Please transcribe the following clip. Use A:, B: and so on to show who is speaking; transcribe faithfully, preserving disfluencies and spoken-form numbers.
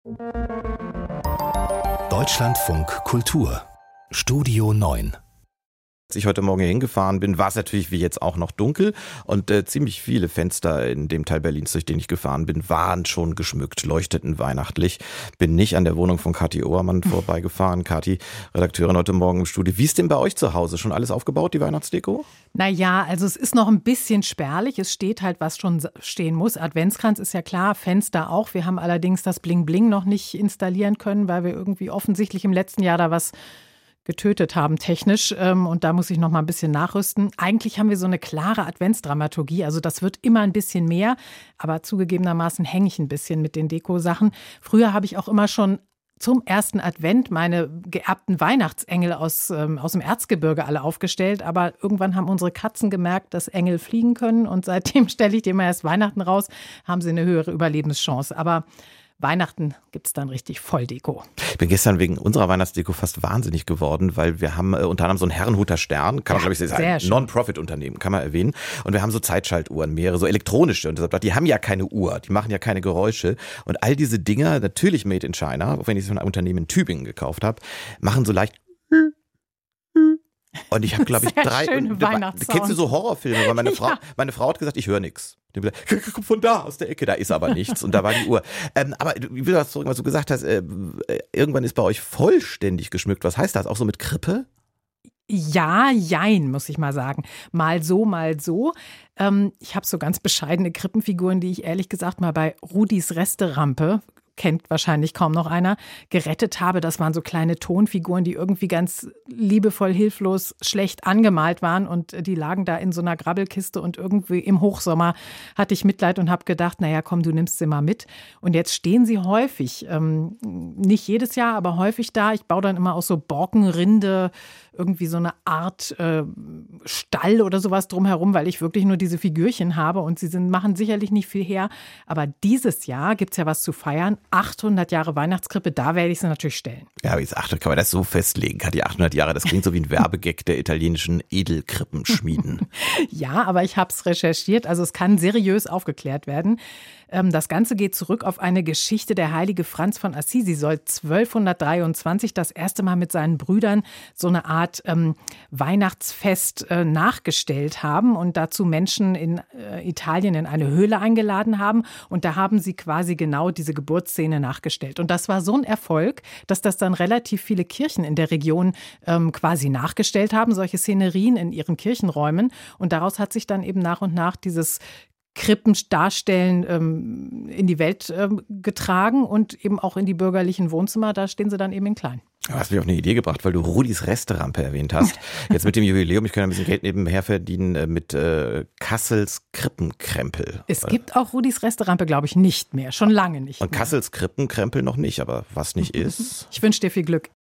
A: Deutschlandfunk Kultur Studio neun. Als ich heute Morgen hier hingefahren bin, war es natürlich wie jetzt auch noch dunkel und äh, ziemlich viele Fenster in dem Teil Berlins, durch den ich gefahren bin, waren schon geschmückt, leuchteten weihnachtlich. Bin nicht an der Wohnung von Kathi Obermann vorbeigefahren. Kathi, Redakteurin heute Morgen im Studio. Wie ist denn bei euch zu Hause? Schon alles aufgebaut, die Weihnachtsdeko?
B: Naja, also es ist noch ein bisschen spärlich. Es steht halt, was schon stehen muss. Adventskranz ist ja klar, Fenster auch. Wir haben allerdings das Bling-Bling noch nicht installieren können, weil wir irgendwie offensichtlich im letzten Jahr da was getötet haben technisch, und da muss ich noch mal ein bisschen nachrüsten. Eigentlich haben wir so eine klare Adventsdramaturgie, also das wird immer ein bisschen mehr, aber zugegebenermaßen hänge ich ein bisschen mit den Dekosachen. Früher habe ich auch immer schon zum ersten Advent meine geerbten Weihnachtsengel aus, ähm, aus dem Erzgebirge alle aufgestellt, aber irgendwann haben unsere Katzen gemerkt, dass Engel fliegen können und seitdem stelle ich die immer erst Weihnachten raus, haben sie eine höhere Überlebenschance, aber Weihnachten gibt es dann richtig Volldeko.
A: Ich bin gestern wegen unserer Weihnachtsdeko fast wahnsinnig geworden, weil wir haben äh, unter anderem so einen Herrenhuter Stern, kann man glaube ich sagen, ein Non-Profit-Unternehmen, kann man erwähnen. Und wir haben so Zeitschaltuhren, mehrere, so elektronische. Und deshalb, die haben ja keine Uhr, die machen ja keine Geräusche. Und all diese Dinger, natürlich made in China, auch wenn ich sie von einem Unternehmen in Tübingen gekauft habe, machen so leicht. Und ich habe, glaube ich, drei.
B: Schöne Weihnachtssound.
A: Kennst du so Horrorfilme? Weil meine Frau, ja. meine Frau hat gesagt, ich höre nichts. Komm von da aus der Ecke, da ist aber nichts. Und da war die Uhr. Ähm, aber wie du das zurück, was du gesagt hast, äh, irgendwann ist bei euch vollständig geschmückt. Was heißt das? Auch so mit Krippe?
B: Ja, jein, muss ich mal sagen. Mal so, mal so. Ähm, ich habe so ganz bescheidene Krippenfiguren, die ich ehrlich gesagt mal bei Rudis Resterampe, kennt wahrscheinlich kaum noch einer, gerettet habe. Das waren so kleine Tonfiguren, die irgendwie ganz liebevoll, hilflos, schlecht angemalt waren und die lagen da in so einer Grabbelkiste und irgendwie im Hochsommer hatte ich Mitleid und habe gedacht, naja, komm, du nimmst sie mal mit. Und jetzt stehen sie häufig, ähm, nicht jedes Jahr, aber häufig da. Ich baue dann immer aus so Borkenrinde irgendwie so eine Art äh, Stall oder sowas drumherum, weil ich wirklich nur diese Figürchen habe und sie sind, machen sicherlich nicht viel her. Aber dieses Jahr gibt es ja was zu feiern. achthundert Jahre Weihnachtskrippe, da werde ich sie natürlich stellen.
A: Ja, aber jetzt achthundert, kann man das so festlegen? Hat die achthundert Jahre, das klingt so wie ein Werbegag der italienischen Edelkrippenschmieden.
B: Ja, aber ich habe es recherchiert, also es kann seriös aufgeklärt werden. Das Ganze geht zurück auf eine Geschichte. Der heilige Franz von Assisi soll zwölfhundertdreiundzwanzig das erste Mal mit seinen Brüdern so eine Art ähm, Weihnachtsfest äh, nachgestellt haben und dazu Menschen in äh, Italien in eine Höhle eingeladen haben. Und da haben sie quasi genau diese Geburtsszene nachgestellt. Und das war so ein Erfolg, dass das dann relativ viele Kirchen in der Region ähm, quasi nachgestellt haben, solche Szenerien in ihren Kirchenräumen. Und daraus hat sich dann eben nach und nach dieses Krippen darstellen ähm, in die Welt ähm, getragen und eben auch in die bürgerlichen Wohnzimmer, da stehen sie dann eben in klein.
A: Du hast mich auf eine Idee gebracht, weil du Rudis Resterampe erwähnt hast. Jetzt mit dem Jubiläum, ich kann ein bisschen Geld nebenher verdienen mit äh, Kassels Krippenkrempel.
B: Es gibt auch Rudis Resterampe, glaube ich, nicht mehr, schon lange nicht
A: Und
B: mehr.
A: Kassels Krippenkrempel noch nicht, aber was nicht ist.
B: Ich wünsche dir viel Glück.